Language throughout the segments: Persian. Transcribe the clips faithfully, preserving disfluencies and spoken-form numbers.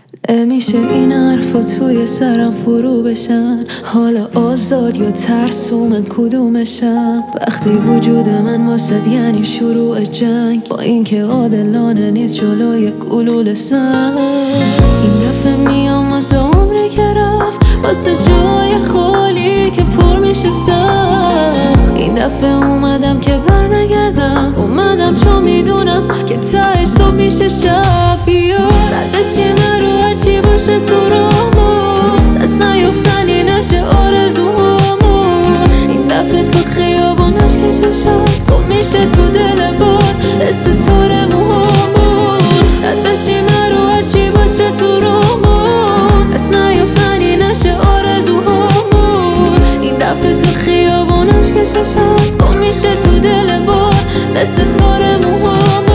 نمیشه این حرفا توی سرم فرو بشن، حالا آزاد یا ترسو من کدومشم؟ وقتی وجود من واسد یعنی شروع جنگ، با اینکه عادلانه نیست جلوی گلوله سنگ. این دفعه میام واسه عمری که رفت، واسه جای خالی که پر میشه سخت. این دفعه اومدم که بر نگردم، اومدم چون میدونم که ته صبح میشه شب. بیا ردشی من رو هرچی باشه تو رامون، دست نیفتنی نشه آرزوهامون. این دفعه تو خیابونش که چشات گم میشه تو دل باد ستاره موهامون. ردشی من رو هرچی باشه تو رامون، دست نیفتنی نشه آرزوهامون. این دفعه تو خیابونش که چشات گم میشه تو دل باد ستاره موهامون.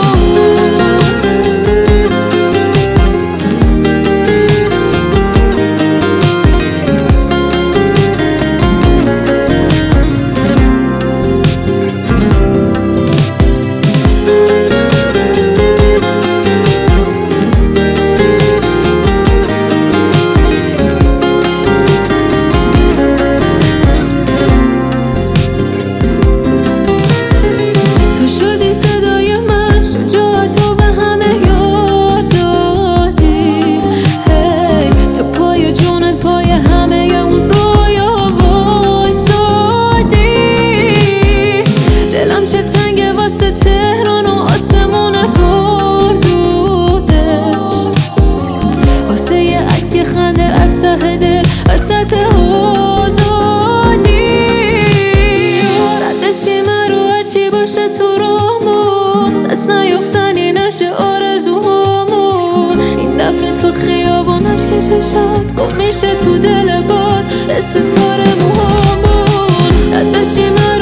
تهران و آسمون پر دودش، واسه یه عکس یه خنده از ته دل وسط آزادی. ردشی من رو هرچی باشه تو رامون، دست نیفتنی نشه آرزوهامون. این دفعه تو خیابونش که چشات گم میشه تو دل باد ستاره موهامون. ردشی من